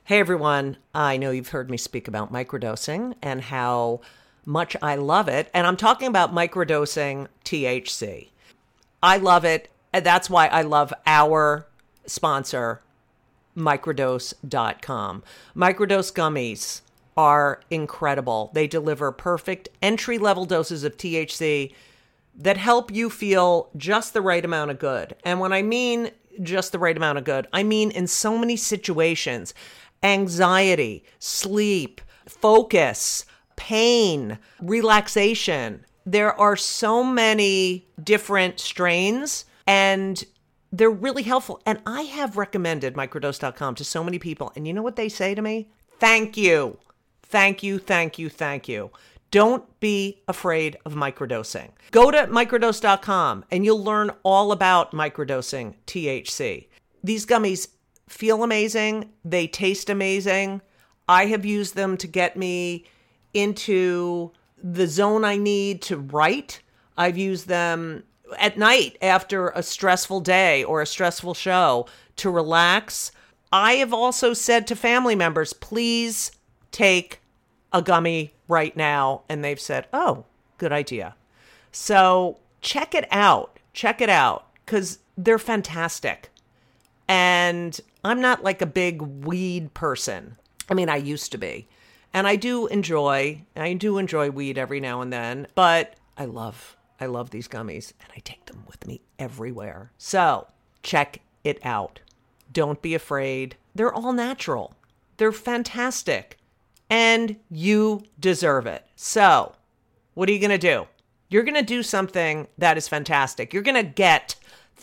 Hey everyone, I know you've heard me speak about microdosing and how much I love it. And I'm talking about microdosing THC. I love it. And that's why I love our sponsor, microdose.com. Microdose gummies are incredible. They deliver perfect entry-level doses of THC that help you feel just the right amount of good. And when I mean just the right amount of good, I mean in so many situations: anxiety, sleep, focus, pain, relaxation. There are so many different strains and they're really helpful. And I have recommended microdose.com to so many people. And you know what they say to me? Thank you. Thank you, thank you, thank you. Don't be afraid of microdosing. Go to microdose.com and you'll learn all about microdosing THC. These gummies feel amazing. They taste amazing. I have used them to get me into the zone I need to write. I've used them at night after a stressful day or a stressful show to relax. I have also said to family members, please take a gummy right now. And they've said, oh, good idea. So check it out. Check it out because they're fantastic. And I'm not like a big weed person. I mean, I used to be. And I do enjoy weed every now and then, but I love these gummies and I take them with me everywhere. So check it out. Don't be afraid. They're all natural. They're fantastic and you deserve it. So what are you going to do? You're going to do something that is fantastic. You're going to get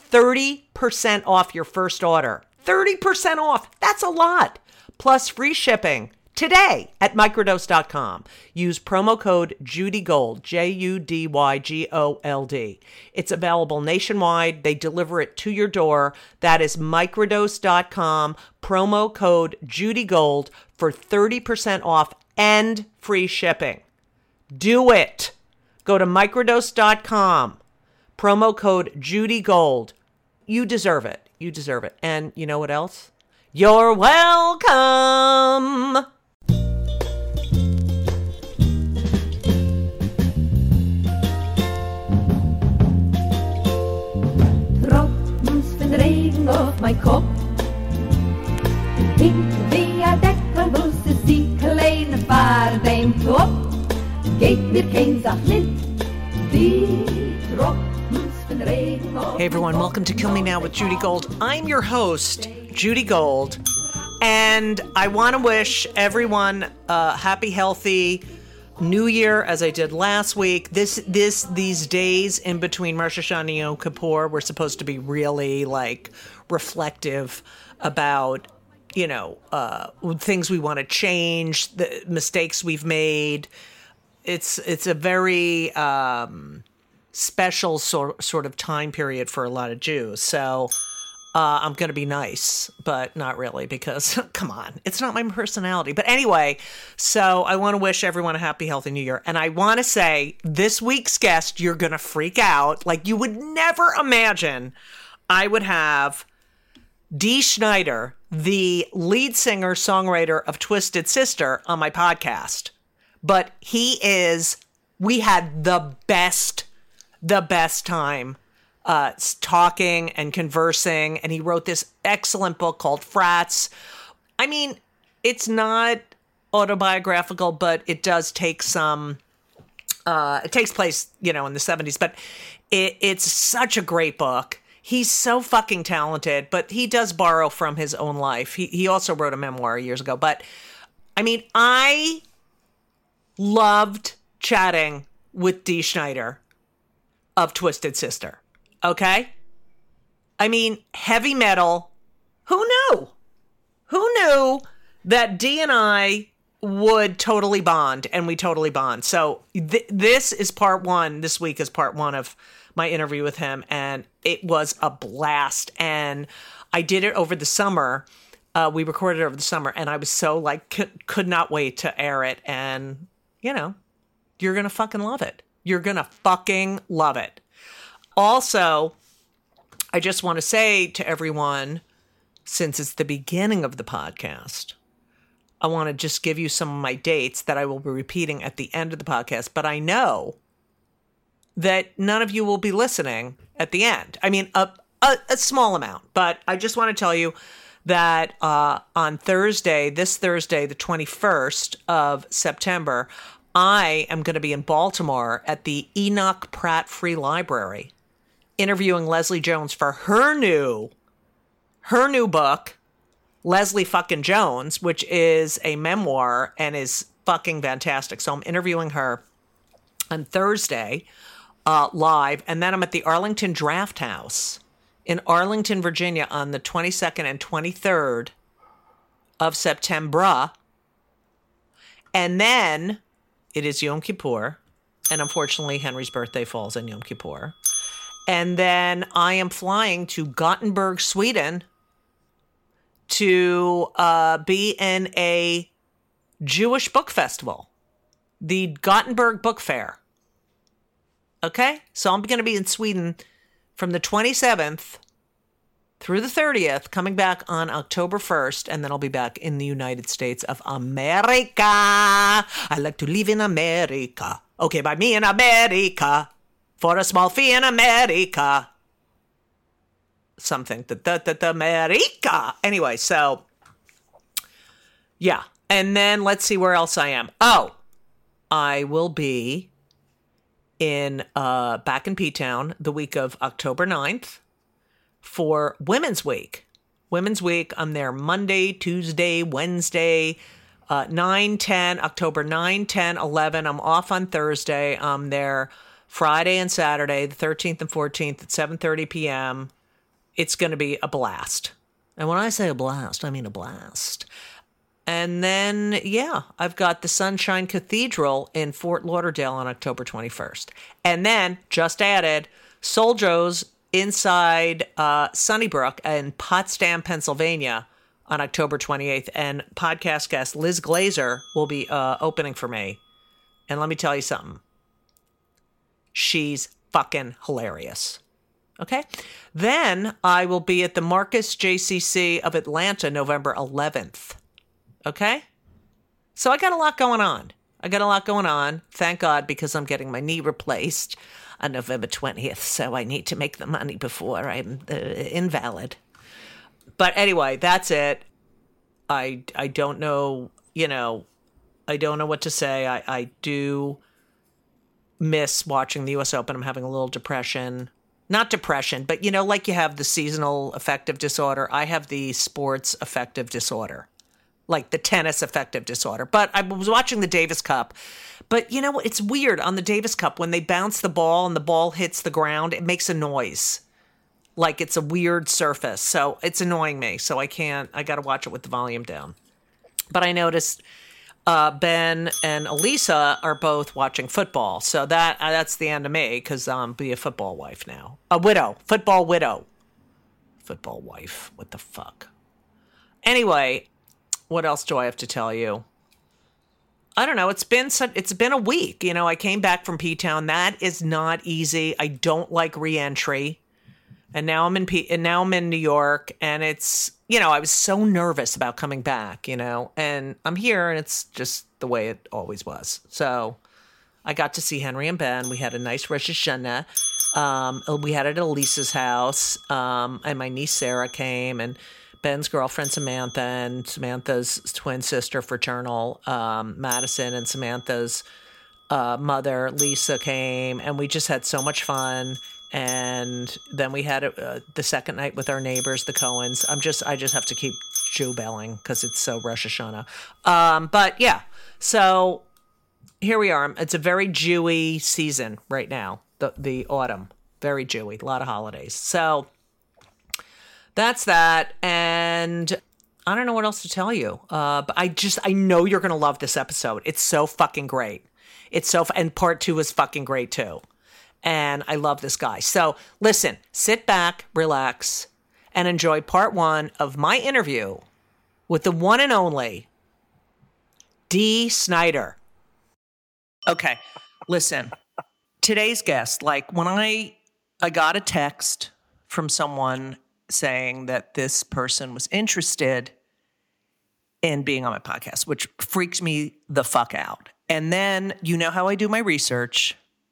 30% off your first order. 30% off. That's a lot. Plus free shipping today at microdose.com. Use promo code JudyGold, JUDYGOLD. It's available nationwide. They deliver it to your door. That is microdose.com, promo code JudyGold for 30% off and free shipping. Do it. Go to microdose.com, promo code JudyGold. You deserve it. You deserve it. And you know what else? You're welcome. Droppens van regen op mijn kop. Ik weer dekkelbus is die kleine paardijn top. Geef mir geen zacht lid, die droppens. Hey everyone, welcome to Kill Me Now with Judy Gold. I'm your host, Judy Gold, and I want to wish everyone a happy, healthy New Year, as I did last week. These days in between Rosh Hashanah and Yom Kippur, we're supposed to be really like reflective about, things we want to change, the mistakes we've made. It's a very special sort of time period for a lot of Jews. So I'm going to be nice, but not really because, come on, it's not my personality. But anyway, so I want to wish everyone a happy, healthy New Year. And I want to say this week's guest, you're going to freak out. Like you would never imagine I would have Dee Snider, the lead singer, songwriter of Twisted Sister, on my podcast. But we had the best time talking and conversing, and he wrote this excellent book called Frats. I mean, it's not autobiographical, but it does take some, it takes place, in the 70s, but it's such a great book. He's so fucking talented, but he does borrow from his own life. He also wrote a memoir years ago, but I mean, I loved chatting with Dee Snider of Twisted Sister. Okay? I mean, heavy metal. Who knew? Who knew that Dee and I would totally bond, and we totally bond. So this is part one. This week is part one of my interview with him, and it was a blast. And I did it over the summer. We recorded it over the summer, and I was so could not wait to air it. And, you're going to fucking love it. You're going to fucking love it. Also, I just want to say to everyone, since it's the beginning of the podcast, I want to just give you some of my dates that I will be repeating at the end of the podcast, but I know that none of you will be listening at the end. I mean, a small amount, but I just want to tell you that on Thursday, the 21st of September, I am going to be in Baltimore at the Enoch Pratt Free Library, interviewing Leslie Jones for her new book, Leslie fucking Jones, which is a memoir and is fucking fantastic. So I'm interviewing her on Thursday live, and then I'm at the Arlington Draft House in Arlington, Virginia on the 22nd and 23rd of September. And then it is Yom Kippur, and unfortunately Henry's birthday falls on Yom Kippur. And then I am flying to Gothenburg, Sweden to be in a Jewish book festival, the Gothenburg Book Fair. Okay? So I'm going to be in Sweden from the 27th through the 30th, coming back on October 1st, and then I'll be back in the United States of America. I like to live in America. Okay, buy me in America for a small fee in America. Something. America. Anyway, so, yeah. And then let's see where else I am. Oh, I will be back in P-Town the week of October 9th for Women's Week. Women's Week, I'm there Monday, Tuesday, Wednesday, 9, 10, October 9, 10, 11. I'm off on Thursday. I'm there Friday and Saturday, the 13th and 14th at 7:30 p.m. It's going to be a blast. And when I say a blast, I mean a blast. And then, yeah, I've got the Sunshine Cathedral in Fort Lauderdale on October 21st. And then, just added, Soul Joe's inside Sunnybrook in Potsdam, Pennsylvania on October 28th. And podcast guest Liz Glazer will be opening for me. And let me tell you something. She's fucking hilarious. Okay? Then I will be at the Marcus JCC of Atlanta November 11th. Okay? So I got a lot going on. Thank God, because I'm getting my knee replaced on November 20th. So I need to make the money before I'm invalid. But anyway, that's it. I don't know, I don't know what to say. I do miss watching the U.S. Open. I'm having a little depression. Not depression, but, like you have the seasonal affective disorder. I have the sports affective disorder, like the tennis affective disorder. But I was watching the Davis Cup. But you know what? It's weird on the Davis Cup when they bounce the ball and the ball hits the ground, it makes a noise. Like it's a weird surface. So it's annoying me. So I got to watch it with the volume down. But I noticed Ben and Elisa are both watching football. So that's the end of me, because I'm be a football wife now. A widow. Football widow. Football wife. What the fuck? Anyway, what else do I have to tell you? I don't know. It's been a week. I came back from P-Town. That is not easy. I don't like re-entry. And now I'm in New York, and it's, I was so nervous about coming back, and I'm here, and it's just the way it always was. So I got to see Henry and Ben. We had a nice Rosh Hashanah. We had it at Elisa's house, and my niece Sarah came, and Ben's girlfriend Samantha, and Samantha's twin sister fraternal, Madison, and Samantha's mother Lisa came, and we just had so much fun. And then we had the second night with our neighbors, the Cohens. I just have to keep Jew belling because it's so Rosh Hashanah. But yeah, so here we are. It's a very Jewy season right now, the autumn. Very Jewy, a lot of holidays. So that's that. And I don't know what else to tell you. But I know you're going to love this episode. It's so fucking great. And part 2 is fucking great too. And I love this guy. So listen, sit back, relax, and enjoy part 1 of my interview with the one and only Dee Snider. Okay, listen. Today's guest, like when I got a text from someone saying that this person was interested in being on my podcast, which freaks me the fuck out. And then, you know how I do my research.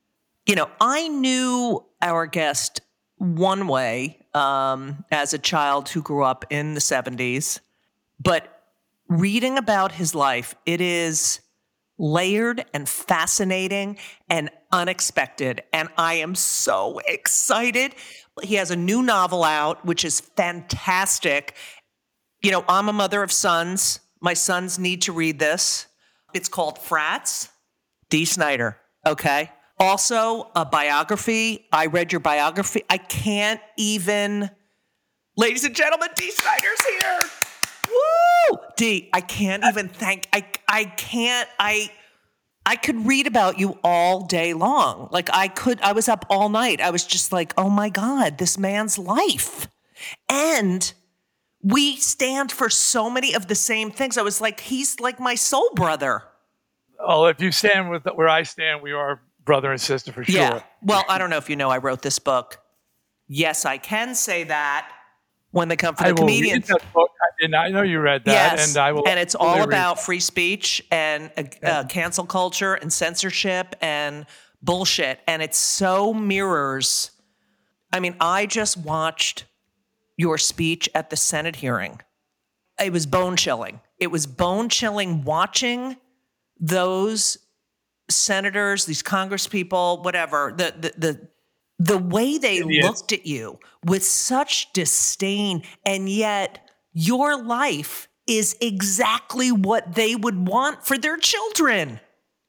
I knew our guest one way as a child who grew up in the 70s, but reading about his life, it is layered and fascinating and unexpected. And I am so excited. He has a new novel out, which is fantastic. I'm a mother of sons. My sons need to read this. It's called Frats. Dee Snider. Okay. Also, a biography. I read your biography. I can't even. Ladies and gentlemen, Dee Snider's here. Woo! Dee, I can't even thank. I can't. I could read about you all day long. I was up all night. I was just like, oh my God, this man's life. And we stand for so many of the same things. I was like, he's like my soul brother. Oh, if you stand with where I stand, we are brother and sister for sure. Yeah. Well, I don't know if you know, I wrote this book. Yes, I can say that. When they come for the comedians. Read that book. I know you read that. Yes, and I will. And it's all about free speech and cancel culture and censorship and bullshit. And it so mirrors. I mean, I just watched your speech at the Senate hearing. It was bone chilling. It was bone chilling watching those senators, these congresspeople, whatever, the way they looked at you with such disdain, and yet your life is exactly what they would want for their children.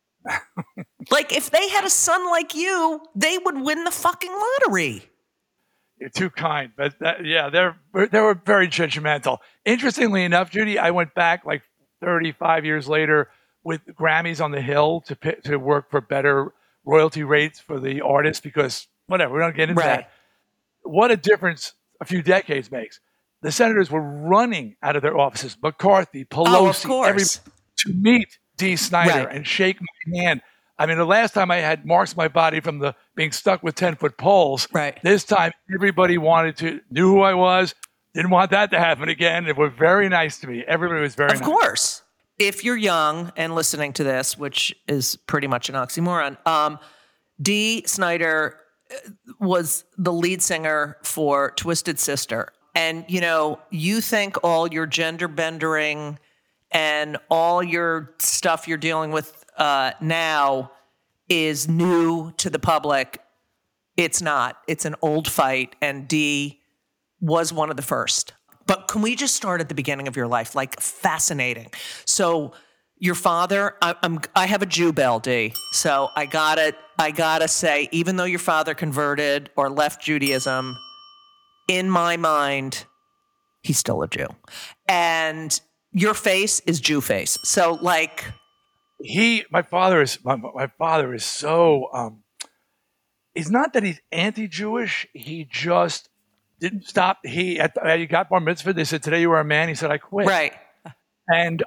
Like, if they had a son like you, they would win the fucking lottery. You're too kind, but they were very judgmental. Interestingly enough, Judy, I went back like 35 years later with Grammys on the Hill to work for better royalty rates for the artists, because whatever, we don't get into that. What a difference a few decades makes. The senators were running out of their offices, McCarthy, Pelosi, everybody, to meet Dee Snider and shake my hand. I mean, the last time I had marks on my body from being stuck with 10-foot poles. Right. This time, everybody knew who I was, didn't want that to happen again. They were very nice to me. Everybody was very nice. Of course. If you're young and listening to this, which is pretty much an oxymoron, Dee Snider was the lead singer for Twisted Sister. And, you think all your gender bendering and all your stuff you're dealing with now is new to the public. It's not. It's an old fight, and Dee was one of the first. But can we just start at the beginning of your life? Like, fascinating. So your father, I have a Jew bell, Dee. So I gotta say, even though your father converted or left Judaism, in my mind, he's still a Jew. And your face is Jew face. So like, my father is so, it's not that he's anti-Jewish. He just didn't stop. He got bar mitzvah. They said, today you are a man. He said, I quit. Right. And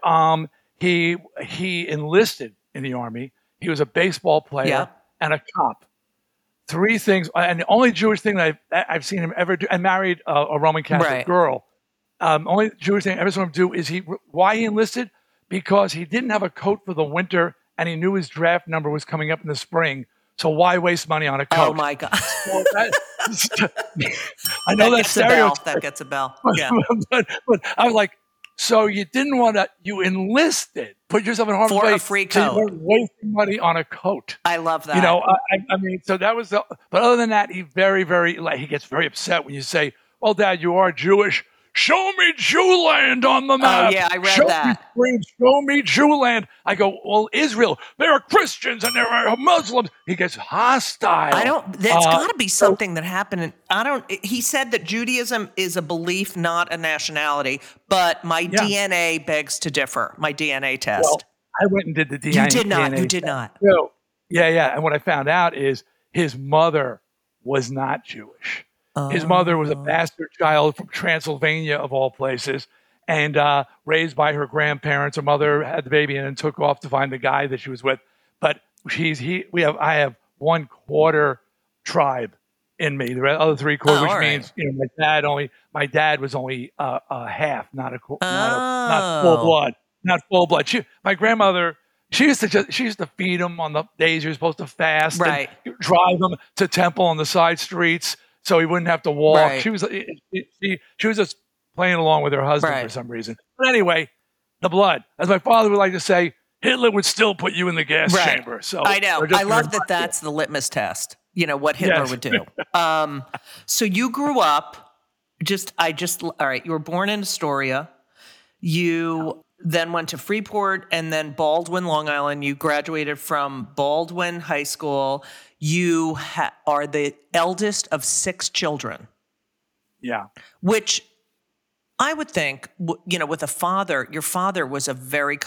he enlisted in the Army. He was a baseball player and a cop. Three things. And the only Jewish thing that I've seen him ever do, and married a Roman Catholic girl. Only Jewish thing I ever saw him do is why he enlisted? Because he didn't have a coat for the winter and he knew his draft number was coming up in the spring. So why waste money on a coat? Oh my God. So I know that's stereotype. That gets a bell. Yeah. but I was like, so you didn't want to, you enlisted, put yourself in harm's way. For a free coat. So you weren't wasting money on a coat. I love that. I mean, so that was but other than that, he he gets very upset when you say, well, Dad, you are Jewish. Show me Jewland on the map. Oh, yeah, I read that. Show me Jewland. I go, well, Israel, there are Christians and there are Muslims. He gets hostile. That's got to be something that happened. He said that Judaism is a belief, not a nationality, but my DNA begs to differ, my DNA test. Well, I went and did the DNA. You did not. So, yeah. And what I found out is his mother was not Jewish. His mother was a bastard child from Transylvania, of all places, and raised by her grandparents. Her mother had the baby and then took off to find the guy that she was with. But I have 1/4 tribe in me. The other 3/4, which all right. means my dad was only a half, not not full Oh. blood, not full blood. My grandmother, she used to feed him on the days you're supposed to fast, Right. and drive him to temple on the side streets so he wouldn't have to walk. Right. She was just playing along with her husband for Right. some reason. But anyway, the blood, as my father would like to say, Hitler would still put you in the gas Right. chamber. So I know. just I love remind that you. that's the litmus test, what Hitler Yes. would do. So you grew up all right, you were born in Astoria. You then went to Freeport and then Baldwin, Long Island. You graduated from Baldwin High School. You are the eldest of 6 children, Yeah. which I would think, with a father, your father was is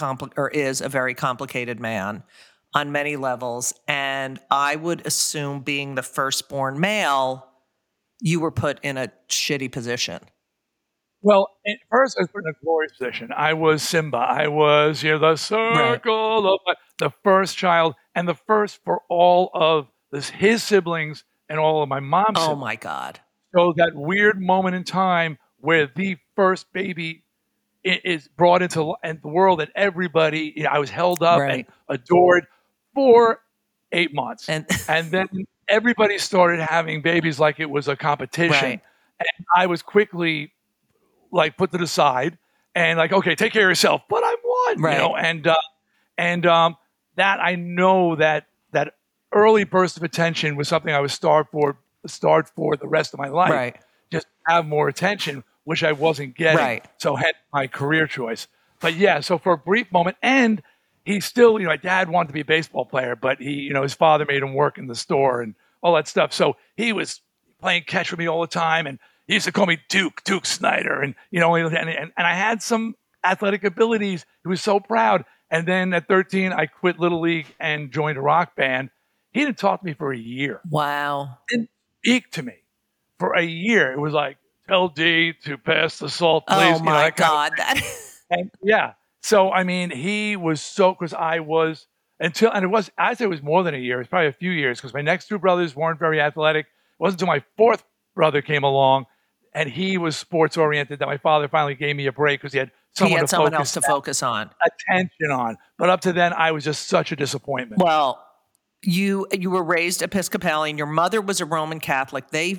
a very complicated man on many levels. And I would assume being the firstborn male, you were put in a shitty position. Well, at first I was put in a glorious position. I was Simba. I was, the circle of the first child and the first for all of his siblings and all of my mom's Oh siblings. my God. So that weird moment in time where the first baby is brought into the world and everybody, I was held up Right. and adored for 8 months. And And then everybody started having babies like it was a competition. Right. And I was quickly put to the side and okay, take care of yourself. But I'm one, Right. and that I know that early burst of attention was something I was starved for the rest of my life. Right. Just have more attention, which I wasn't getting. Right. So hence my career choice. But yeah, so for a brief moment, and he still, my dad wanted to be a baseball player, but he, his father made him work in the store and all that stuff. So he was playing catch with me all the time, and he used to call me Duke Snyder, and and I had some athletic abilities. He was so proud. And then at 13, I quit Little League and joined a rock band. He didn't talk to me for a year. wow. Didn't speak to me for a year. It was like, tell D to pass the salt, please. Oh my that kind of God. and yeah. So, I mean, he was because I was I'd say it was more than a year. It was probably a few years because my next 2 brothers weren't very athletic. It wasn't until my 4th brother came along and he was sports oriented that my father finally gave me a break because he had someone else to focus on. attention on. But up to then, I was just such a disappointment. Well, you were raised Episcopalian. Your mother was a Roman Catholic. They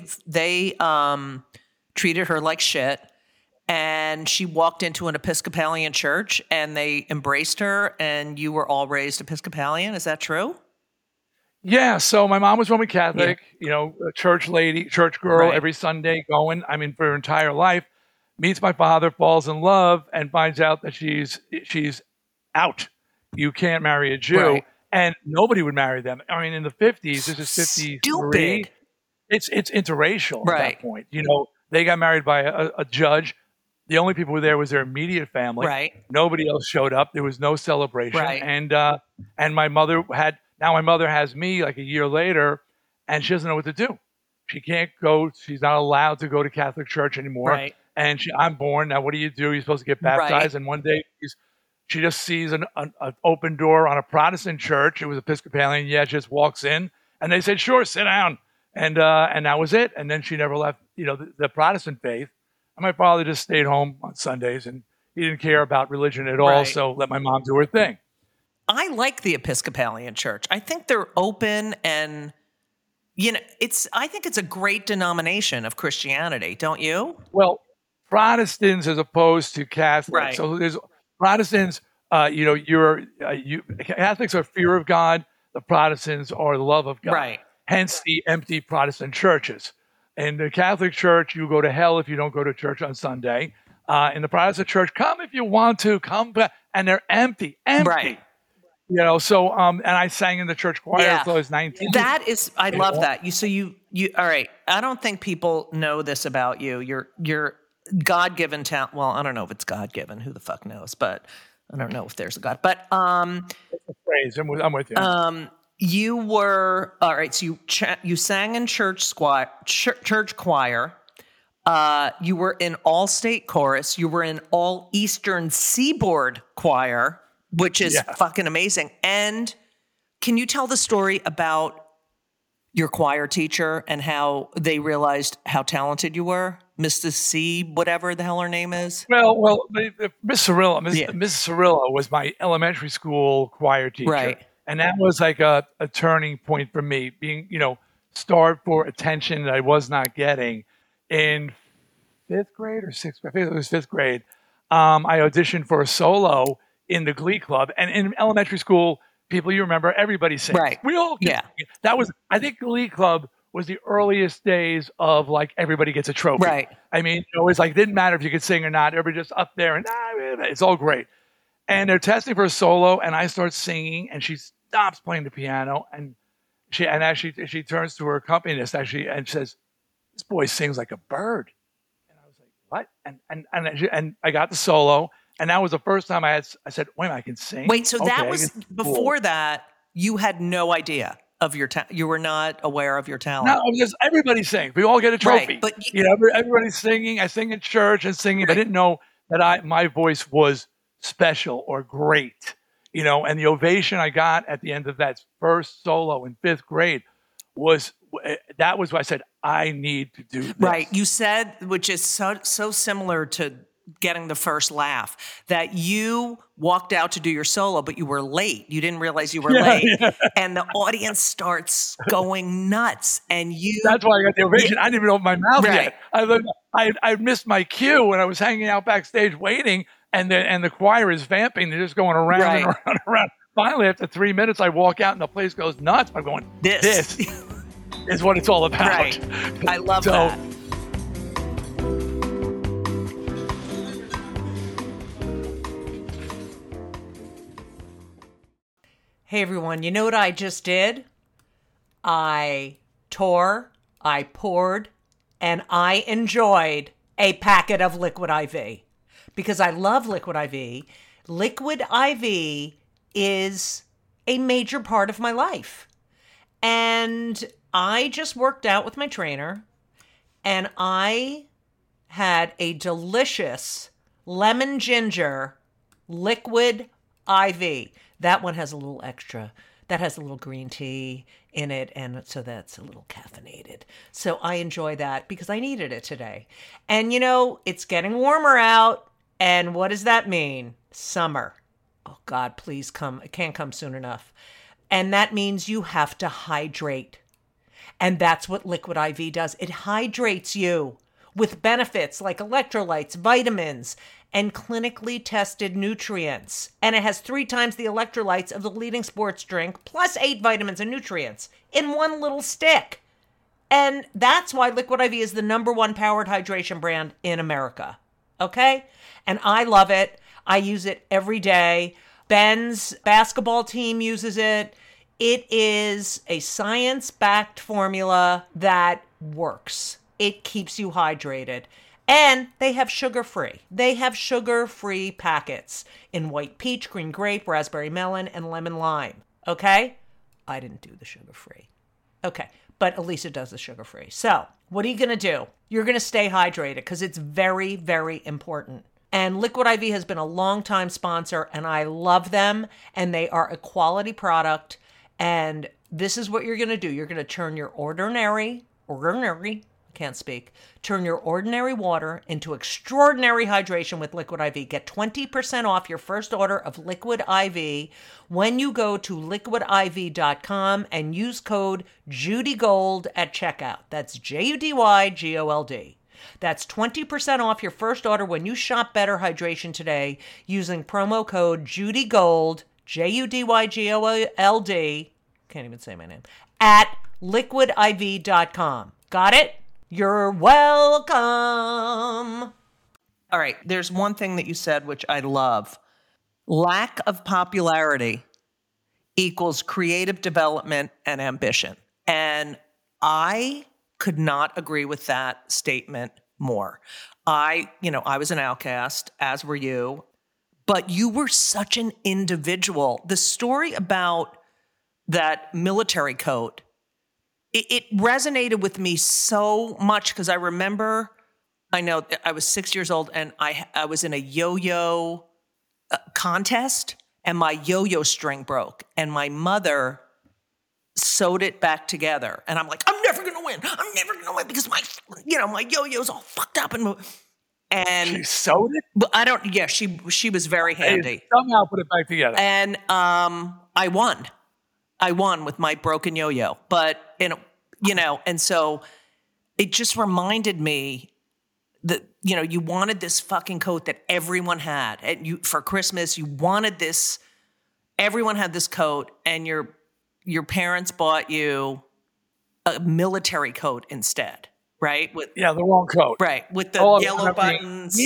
treated her like shit. And she walked into an Episcopalian church and they embraced her and you were all raised Episcopalian. Is that true? Yeah, so my mom was Roman Catholic, a church lady, church girl, Right. every Sunday going, for her entire life, meets my father, falls in love, and finds out that she's out. You can't marry a Jew. Right. And nobody would marry them. In the 50s, this is 53. Stupid. It's interracial at Right. that point. They got married by a judge. The only people who were there was their immediate family. Right. Nobody else showed up. There was no celebration. Right. And my mother my mother has me like a year later, and she doesn't know what to do. She can't go. She's not allowed to go to Catholic church anymore. Right. And I'm born. Now, what do? You're supposed to get baptized. Right. And one day she just sees an open door on a Protestant church. It was Episcopalian. Yeah, she just walks in, and they said, "Sure, sit down." And that was it. And then she never left, the Protestant faith. And my father just stayed home on Sundays, and he didn't care about religion at all. Right. So let my mom do her thing. I like the Episcopalian church. I think they're open and, I think it's a great denomination of Christianity, don't you? Well, Protestants as opposed to Catholics. Right. So there's Protestants. Catholics are fear of God. The Protestants are the love of God. Right. Hence the empty Protestant churches. In the Catholic Church, you go to hell if you don't go to church on Sunday. In the Protestant Church, come if you want to, come, and they're empty. Right. And I sang in the church choir until I was 19. I love that. You all right. I don't think people know this about you. You're God-given talent. Well, I don't know if it's God-given. Who the fuck knows? But I don't know if there's a God. But It's a phrase. I'm with you. you were all right. So you sang in church choir. You were in all state chorus. You were in all Eastern Seaboard choir, which is fucking amazing. And can you tell the story about your choir teacher and how they realized how talented you were? Mrs. C, whatever the hell her name is. Miss Cirillo, Yeah. Mrs. Cirillo was my elementary school choir teacher. Right. And that was like a turning point for me, being, starved for attention that I was not getting. In fifth grade or sixth grade, I think it was fifth grade, I auditioned for a solo in the Glee Club. And in elementary school, people, you remember, everybody sings. Right. We all Yeah. That was, I think Glee Club was the earliest days of like everybody gets a trophy. Right. I mean, it was like, didn't matter if you could sing or not. Everybody just up there and it's all great. And they're testing for a solo, and I start singing, and she stops playing the piano, and she turns to her accompanist and says, "This boy sings like a bird." And I was like, "What?" And I got the solo, and that was the first time I said, "Wait a minute, I can sing." Wait, so that Okay, was cool. before that, you had no idea of your talent. You were not aware of your talent. No, because everybody sings. We all get a trophy. Right, but everybody's singing. I sing in church and singing, but I didn't know that my voice was special or great, and the ovation I got at the end of that first solo in fifth grade was what I said, I need to do this. Right. You said, which is so similar to getting the first laugh, that you walked out to do your solo, but you were late. You didn't realize you were late. Yeah. And the audience starts going nuts. And that's why I got the ovation. Yeah. I didn't even open my mouth yet. I missed my cue when I was hanging out backstage waiting, and the choir is vamping. They're just going around and around and around. Finally, after 3 minutes, I walk out and the place goes nuts. I'm going, this is what it's all about. Right. I love that. Hey, everyone. You know what I just did? I tore, I poured, and I enjoyed a packet of Liquid IV. Because I love Liquid IV. Liquid IV is a major part of my life. And I just worked out with my trainer, and I had a delicious lemon ginger Liquid IV. That one has a little extra. That has a little green tea in it, and so that's a little caffeinated. So I enjoy that because I needed it today. And it's getting warmer out. And what does that mean? Summer. Oh, God, please come. It can't come soon enough. And that means you have to hydrate. And that's what Liquid IV does. It hydrates you with benefits like electrolytes, vitamins, and clinically tested nutrients. And it has 3 times the electrolytes of the leading sports drink, plus 8 vitamins and nutrients in one little stick. And that's why Liquid IV is the #1 powered hydration brand in America. Okay? And I love it. I use it every day. Ben's basketball team uses it. It is a science-backed formula that works. It keeps you hydrated. And they have sugar-free. They have sugar-free packets in white peach, green grape, raspberry melon, and lemon lime. Okay? I didn't do the sugar-free. Okay. But Elisa does the sugar-free. So what are you going to do? You're going to stay hydrated because it's very, very important. And Liquid IV has been a long-time sponsor, and I love them, and they are a quality product. And this is what you're going to do. You're going to turn your turn your ordinary water into extraordinary hydration with Liquid IV. Get 20% off your first order of Liquid IV when you go to liquidiv.com and use code JudyGold at checkout. That's JUDYGOLD. That's 20% off your first order when you shop Better Hydration today using promo code JudyGold, JUDYGOLD, can't even say my name, at liquidiv.com. Got it? You're welcome. All right, there's one thing that you said which I love. Lack of popularity equals creative development and ambition. And I could not agree with that statement more. I was an outcast, as were you, but you were such an individual. The story about that military coat, it resonated with me so much because I remember, I know I was 6 years old and I was in a yo-yo contest and my yo-yo string broke. And my mother sewed it back together. And I'm like, I'm never going to win. I'm never going to win because my yo-yo's all fucked up. And She sewed it? but I don't, yeah, she was very handy. Somehow put it back together. And I won. I won with my broken yo-yo. But, and so it just reminded me that, you wanted this fucking coat that everyone had. And for Christmas, you wanted this, everyone had this coat, and your parents bought you a military coat instead, right? The wrong coat. Right, with the yellow buttons.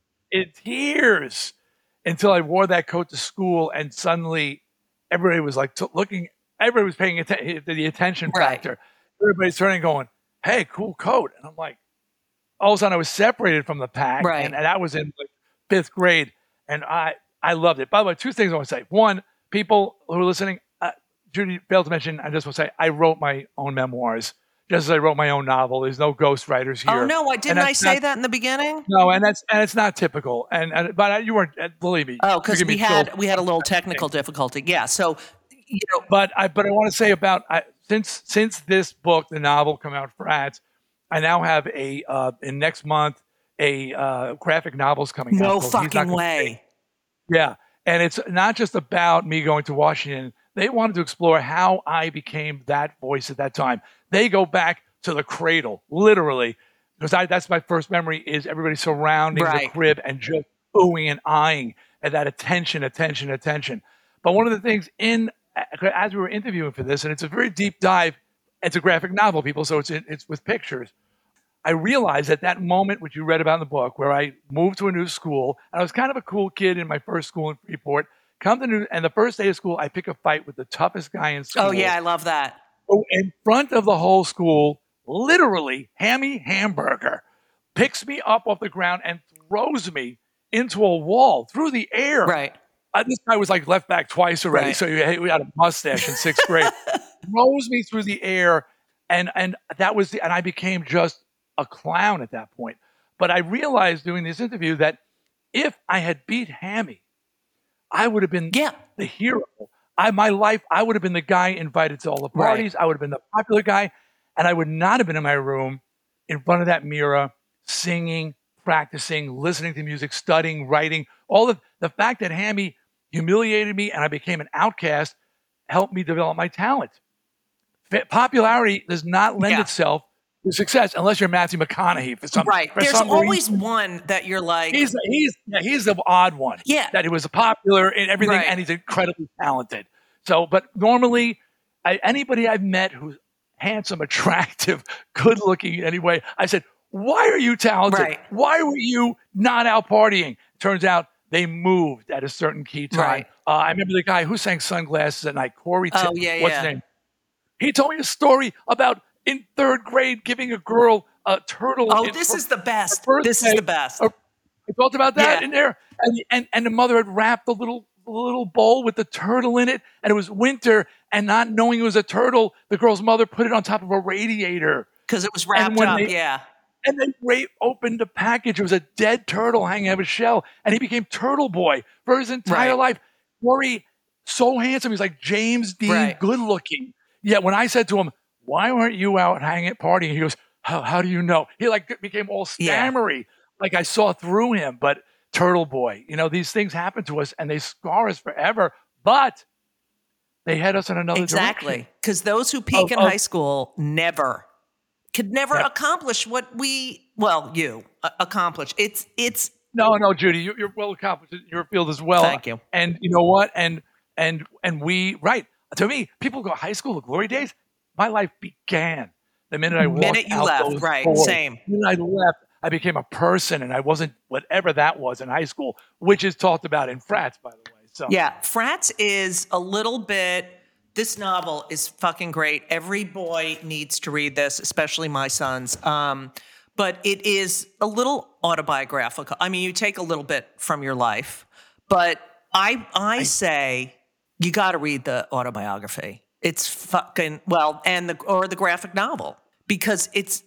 Years until I wore that coat to school, and suddenly everybody was like looking. Everybody was paying attention to the attention factor. Everybody's turning and going, "Hey, cool coat!" And I'm like, all of a sudden, I was separated from the pack, and that was in like 5th grade, and I loved it. By the way, 2 things I want to say. One, people who are listening, Judy failed to mention. I just want to say I wrote my own memoirs, just as I wrote my own novel. There's no ghostwriters here. Oh no, didn't I say that in the beginning? No, and it's not typical. But you weren't. Believe me. Oh, because we had a little technical difficulty. Yeah. So, But I want to say about since this book, the novel, come out for ads, I now have in next month a graphic novel's coming out. No fucking way. Yeah, and it's not just about me going to Washington. They wanted to explore how I became that voice at that time. They go back to the cradle, literally, because that's my first memory is everybody surrounding the crib and just oohing and eyeing and that attention. But one of the things as we were interviewing for this, and it's a very deep dive, it's a graphic novel, people, so it's with pictures. I realized at that moment, which you read about in the book, where I moved to a new school, and I was kind of a cool kid in my first school in Freeport, and the first day of school, I pick a fight with the toughest guy in school. Oh, yeah, I love that. In front of the whole school, literally, Hammy Hamburger picks me up off the ground and throws me into a wall through the air. Right. This guy was like left back twice already, so we had a mustache in 6th grade. Throws me through the air, and that was and I became just a clown at that point. But I realized doing this interview that if I had beat Hammy, I would have been the hero. I would have been the guy invited to all the parties. I would have been the popular guy, and I would not have been in my room in front of that mirror, singing, practicing, listening to music, studying, writing. All of the fact that Hammy humiliated me and I became an outcast helped me develop my talent. Popularity does not lend itself to success unless you're Matthew McConaughey for some right. For There's some always reason. one that you're like he's the odd one. Yeah, that he was popular in everything and he's incredibly talented. So, but normally, anybody I've met who's handsome, attractive, good-looking anyway, I said, "Why are you talented? Right. Why were you not out partying?" Turns out they moved at a certain key time. Right. I remember the guy who sang Sunglasses at Night, Corey. Oh, What's his name? He told me a story about in 3rd grade giving a girl a turtle. Oh, this is the best. This is the best. We talked about that in there, and the mother had wrapped the little bowl with the turtle in it, and it was winter, and not knowing it was a turtle, the girl's mother put it on top of a radiator because it was wrapped up. And they opened the package. It was a dead turtle hanging out of a shell, and he became Turtle Boy for his entire life. Corey, so handsome, he's like James Dean, good looking. Yet when I said to him, "Why weren't you out hanging at partying?" He goes, "How do you know?" He like became all stammery, like I saw through him. But Turtle Boy, these things happen to us and they scar us forever. But they head us in another direction. Because those who peak in high school could never accomplish what you accomplish. It's no, Judy, you're well accomplished in your field as well. Thank you. And you know what? And we to me, people go high school, the glory days. My life began the minute I walked out left. those Right, doors. same. The minute I left, I became a person, and I wasn't whatever that was in high school, which is talked about in Frats, by the way. So Frats is a little bit. This novel is fucking great. Every boy needs to read this, especially my sons. But it is a little autobiographical. I mean, you take a little bit from your life, but I say you got to read the autobiography. It's fucking or the graphic novel because it's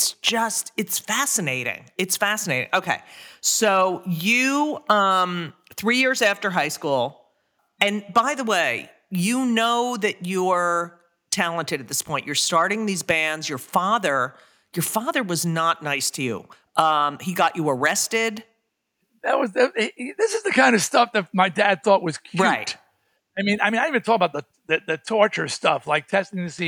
fascinating. It's fascinating. Okay, so you 3 years after high school, and by the way, you know that your talented at this point. You're starting these bands. Your father was not nice to you. He got you arrested. This is the kind of stuff that my dad thought was cute. Right. I mean, I even talk about the torture stuff, like testing us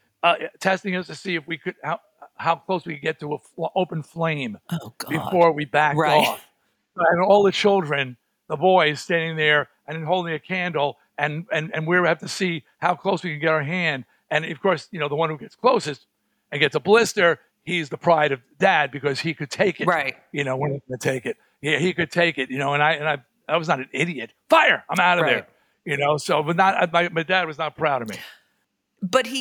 to see if we could how close we could get to an open flame before we backed off. And all the children, the boys, standing there and holding a candle, and we have to see how close we can get our hand. And of course, the one who gets closest and gets a blister, he's the pride of dad because he could take it. Right. When he could take it, yeah, he could take it. And I was not an idiot. Fire! I'm out of there. So, but my dad was not proud of me. But he,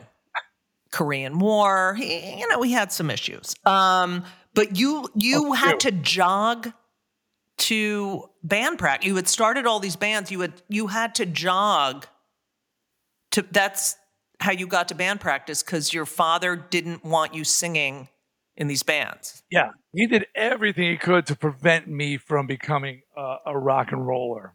Korean War, he had some issues. But you had to jog to band practice. You had started all these bands. You had to jog to. That's how you got to band practice because your father didn't want you singing in these bands. Yeah, he did everything he could to prevent me from becoming a rock and roller.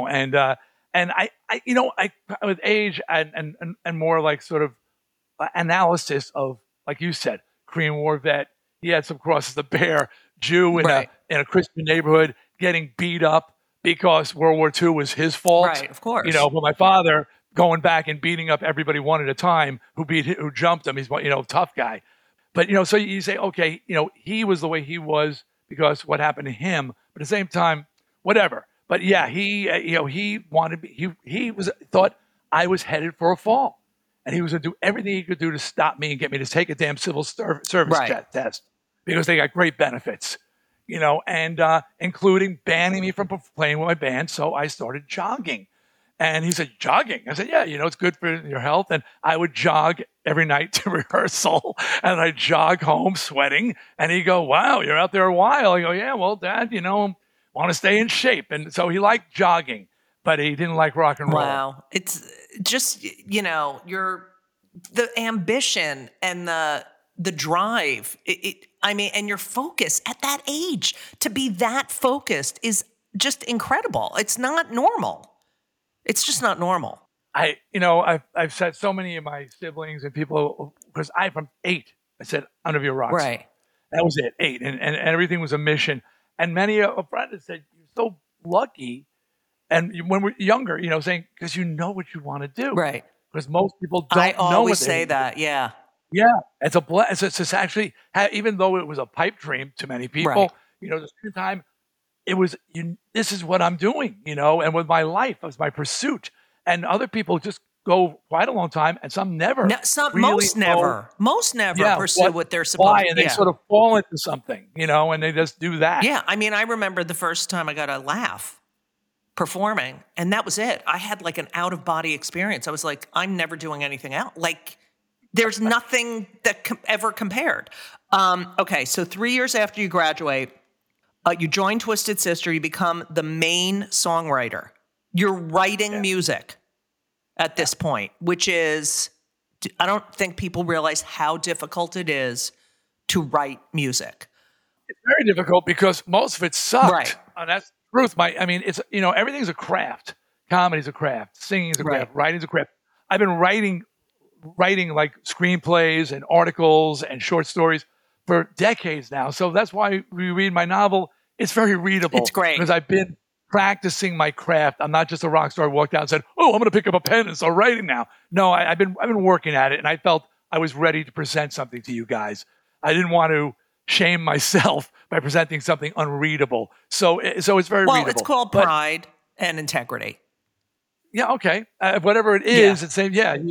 And I with age and more like sort of analysis of, like you said, Korean War vet. He had some crosses to bear. Jew in a Christian neighborhood getting beat up because World War II was his fault. Right, of course. But my father going back and beating up everybody one at a time who jumped him. He's tough guy. But so you say, okay, he was the way he was because what happened to him. But at the same time, whatever. But yeah, he wanted me. He thought I was headed for a fall, and he was going to do everything he could do to stop me and get me to take a damn civil service test because they got great benefits, and including banning me from playing with my band. So I started jogging, and he said, "Jogging?" I said, "Yeah, it's good for your health." And I would jog every night to rehearsal, and I jog home sweating. And he'd go, "Wow, you're out there a while." I go, "Yeah, well, Dad, want to stay in shape." And so he liked jogging, but he didn't like rock and roll. Wow. It's just, the ambition and the drive, and your focus at that age, to be that focused is just incredible. It's not normal. It's just not normal. I've said so many of my siblings and people, because I'm from 8, I said, I'm going to be a rock star. Right. That was it, 8. And everything was a mission. And many a friend had said, "You're so lucky." And when we're younger, saying, because you know what you want to do. Right. Because most people don't know what they always say that, yeah. Yeah. It's a blessing. It's actually, even though it was a pipe dream to many people, at the same time, it was, this is what I'm doing, and with my life, it was my pursuit. And other people just go quite a long time, and some never. Most never pursue what they're supposed to. And they sort of fall into something, and they just do that. Yeah, I remember the first time I got a laugh performing, and that was it. I had like an out-of-body experience. I was like, I'm never doing anything else. Like, there's nothing that ever compared. Okay, so 3 years after you graduate, you join Twisted Sister. You become the main songwriter. You're writing music at this point, which is, I don't think people realize how difficult it is to write music. It's very difficult because most of it sucked. Right. That's the truth. It's, everything's a craft. Comedy's a craft. Singing's a craft. Writing's a craft. I've been writing like screenplays and articles and short stories for decades now. So that's why we read my novel. It's very readable. It's great. Because I've been practicing my craft. I'm not just a rock star who walked out and said, "Oh, I'm going to pick up a pen and start writing now." No, I've been working at it, and I felt I was ready to present something to you guys. I didn't want to shame myself by presenting something unreadable. So it's very readable. Well, it's called pride and integrity. Yeah, okay. Whatever it is, it's saying, I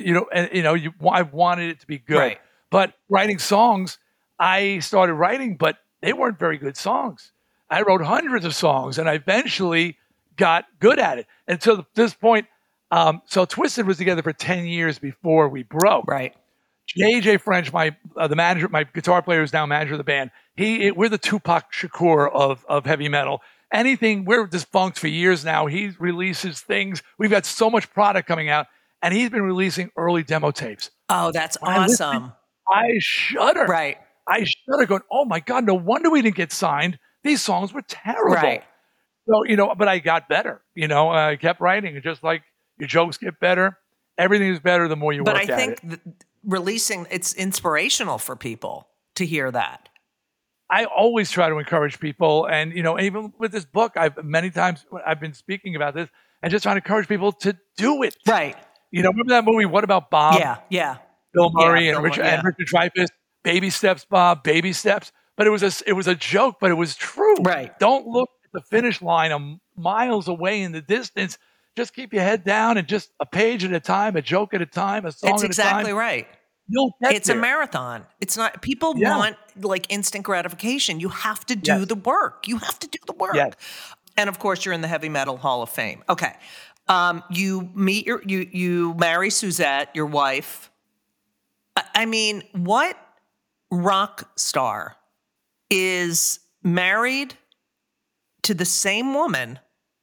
wanted it to be good. Right. But writing songs, I started writing, but they weren't very good songs. I wrote hundreds of songs, and I eventually got good at it. And to this point, so Twisted was together for 10 years before we broke. Right. JJ French, the manager, my guitar player who's now manager of the band, we're the Tupac Shakur of heavy metal. We're defunct for years now. He releases things. We've got so much product coming out, and he's been releasing early demo tapes. Oh, that's awesome. I shudder. Right. I started going, "Oh my God, no wonder we didn't get signed. These songs were terrible." Right. So, but I got better. I kept writing, and just like your jokes get better Everything is better the more you But work I at think it. it's inspirational for people to hear that. I always try to encourage people, and even with this book, many times I've been speaking about this and just trying to encourage people to do it. Right. Remember that movie, What About Bob? Yeah. Bill Murray Yeah, and Bill Murray, yeah. Richard Dreyfuss, Baby Steps, Bob, Baby Steps. But it was a joke, but it was true. Right. Don't look at the finish line miles away in the distance. Just keep your head down and just a page at a time, a joke at a time, a song It's at a time. exactly right. You'll get It's there. a marathon. It's not, people Yeah. want like instant gratification. You have to do Yes. the work. You have to do the work. Yes. And of course, you're in the Heavy Metal Hall of Fame. Okay. You meet you marry Suzette, your wife. I mean, what rock star is married to the same woman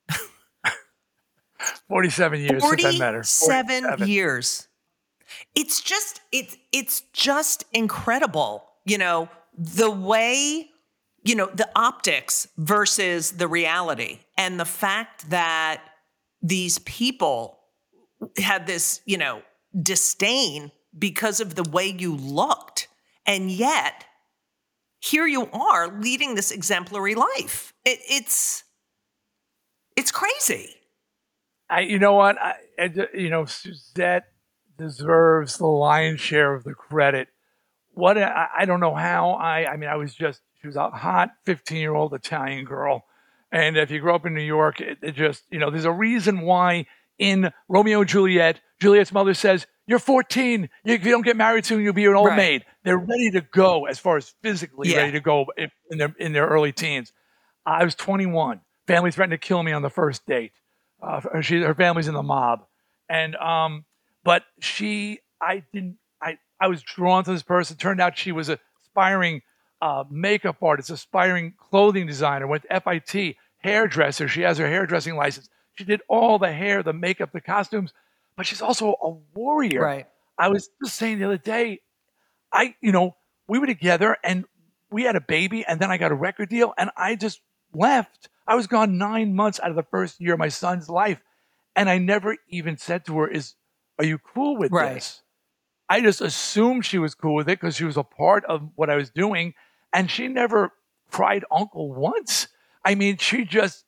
47 years since I met her. 47 years. It's just incredible. The way, the optics versus the reality, and the fact that these people had this, disdain because of the way you looked. And yet here you are leading this exemplary life. It's crazy. You know what? Suzette deserves the lion's share of the credit. I don't know how. She was a hot 15-year-old Italian girl. And if you grew up in New York, it just, there's a reason why in Romeo and Juliet, Juliet's mother says, "You're 14. If you don't get married soon, you'll be an old maid." They're ready to go as far as physically ready to go in their early teens. I was 21. Family threatened to kill me on the first date. Her family's in the mob. And, but I was drawn to this person. Turned out she was an aspiring makeup artist, aspiring clothing designer, went to FIT, hairdresser. She has her hairdressing license. She did all the hair, the makeup, the costumes, but she's also a warrior. Right. I was just saying the other day, we were together and we had a baby, and then I got a record deal and I just left. I was gone 9 months out of the first year of my son's life. And I never even said to her, "Are you cool with this?" I just assumed she was cool with it because she was a part of what I was doing. And she never cried uncle once. I mean, she just,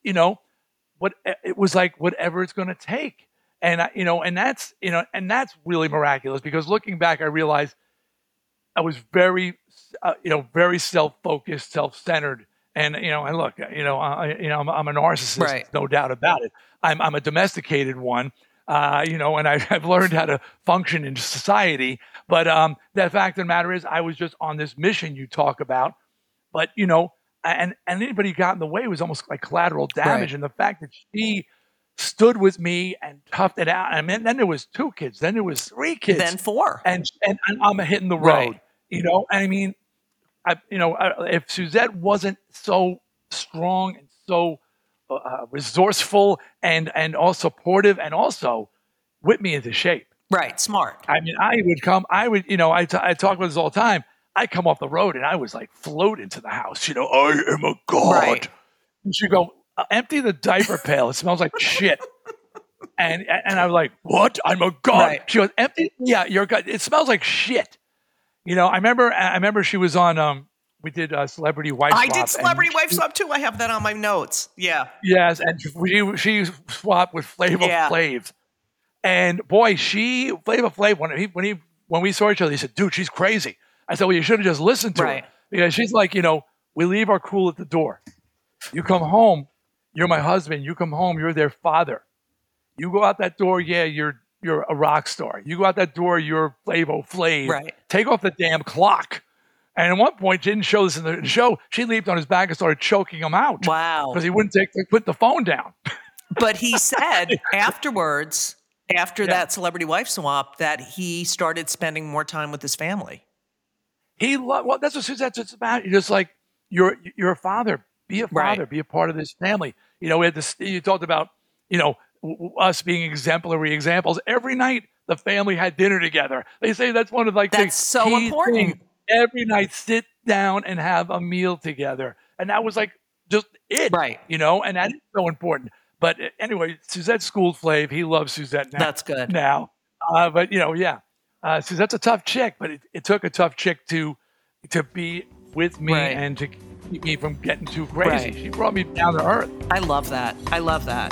it was like whatever it's going to take. And, and that's really miraculous, because looking back, I realized I was very, very self-focused, self-centered. And, and look, I'm a narcissist, no doubt about it. I'm a domesticated one, and I've learned how to function in society. But the fact of the matter is, I was just on this mission you talk about. But, and anybody who got in the way was almost like collateral damage. And the fact that she stood with me and toughed it out. And then there was 2 kids. Then there was 3 kids. Then 4. And I'm hitting the road, And I mean, if Suzette wasn't so strong and so resourceful and all supportive and also whip me into shape. Right, smart. I mean, I talk about this all the time. I come off the road and I was like float into the house. I am a god. Right. And she'd go, "Empty the diaper pail. It smells like shit." And I was like, "What? I'm a god." Right. She goes, "Empty? Yeah, you're a god. It smells like shit." I remember she was on. We did Celebrity Wife Swap. I did Celebrity Wife Swap too. I have that on my notes. Yeah. Yes, and she swapped with Flavor Flav. And boy, Flavor Flav, when we saw each other, he said, "Dude, she's crazy." I said, "Well, you should have just listened to her." Because she's like, we leave our cool at the door. You come home, you're my husband. You come home, you're their father. You go out that door, you're a rock star. You go out that door, you're Flavor Flav. Right. Take off the damn clock. And at one point, she didn't show this in the show. She leaped on his back and started choking him out. Wow. Because he wouldn't put the phone down. But he said afterwards, after that Celebrity Wife Swap, that he started spending more time with his family. That's what Suzette's about. You're just like, you're a father. Be a father. Be a part of this family. We had this. You talked about, us being exemplary examples. Every night, the family had dinner together. They say that's one of the so key important. things. Every night, sit down and have a meal together. And that was like just it. Right. And that is so important. But anyway, Suzette schooled Flav. He loves Suzette now. That's good. Now, But yeah. So that's a tough chick, but it took a tough chick to be with me Right. and to keep me from getting too crazy. Right. She brought me down to earth. I love that. I love that.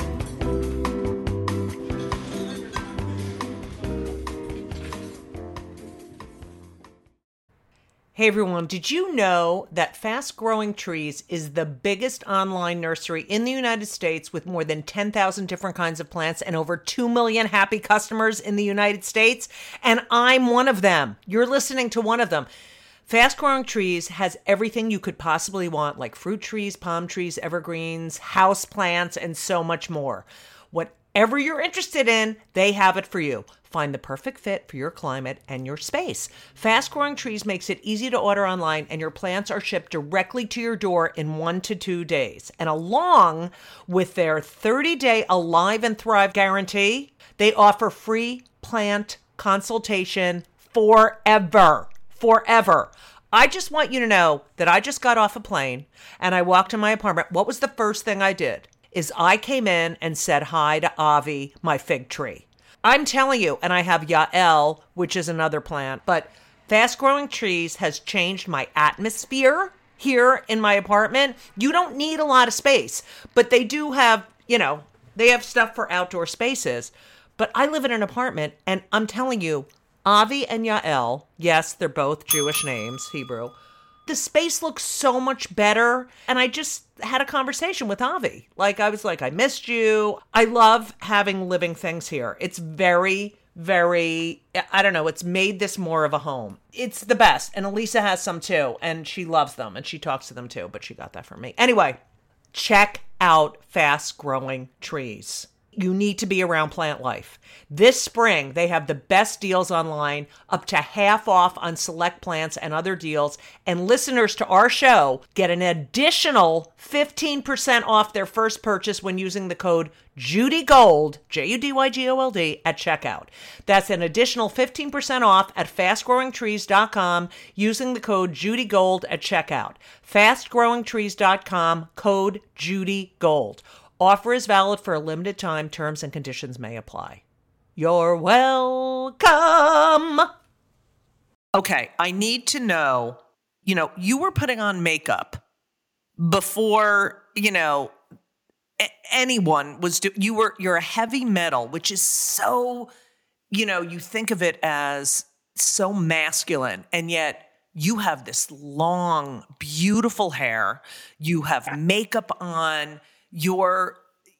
Hey everyone, did you know that Fast Growing Trees is the biggest online nursery in the United States with more than 10,000 different kinds of plants and over 2 million happy customers in the United States? And I'm one of them. You're listening to one of them. Fast Growing Trees has everything you could possibly want, like fruit trees, palm trees, evergreens, house plants, and so much more. Whatever you're interested in, they have it for you. Find the perfect fit for your climate and your space. Fast Growing Trees makes it easy to order online, and your plants are shipped directly to your door in 1 to 2 days. And along with their 30-day Alive and Thrive guarantee, they offer free plant consultation forever. Forever. I just want you to know that I just got off a plane and I walked in my apartment. What was the first thing I did? Is I came in and said hi to Avi, my fig tree. I'm telling you, and I have Yael, which is another plant, but Fast Growing Trees has changed my atmosphere here in my apartment. You don't need a lot of space, but they do have, they have stuff for outdoor spaces. But I live in an apartment, and I'm telling you, Avi and Yael, yes, they're both Jewish names, Hebrew. The space looks so much better. And I just had a conversation with Avi. I was like, I missed you. I love having living things here. It's very, very, I don't know, it's made this more of a home. It's the best. And Elisa has some too. And she loves them. And she talks to them too. But she got that from me. Anyway, check out Fast Growing Trees. You need to be around plant life. This spring, they have the best deals online, up to half off on select plants and other deals. And listeners to our show get an additional 15% off their first purchase when using the code JudyGold, JUDYGOLD, at checkout. That's an additional 15% off at fastgrowingtrees.com using the code JudyGold at checkout. Fastgrowingtrees.com, code JudyGold. Offer is valid for a limited time. Terms and conditions may apply. You're welcome. Okay, I need to know, you were putting on makeup before, anyone was you're a heavy metal, which is so, you think of it as so masculine, and yet you have this long, beautiful hair. You have makeup on. You're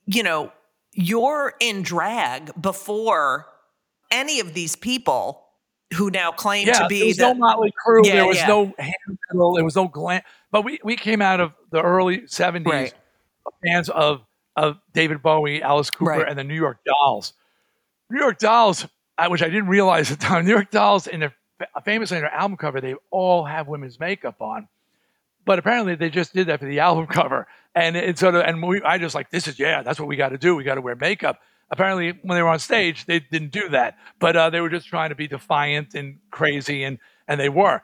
in drag before any of these people who now claim to be there was no Motley Crue. There was no hair metal. There was no glam. But we came out of the early 70s, right, fans of David Bowie, Alice Cooper, right, and the New York Dolls. New York Dolls, which I didn't realize at the time, New York Dolls, famously in their album cover, they all have women's makeup on. But apparently they just did that for the album cover. And I just that's what we got to do. We got to wear makeup. Apparently when they were on stage, they didn't do that. But they were just trying to be defiant and crazy, and they were.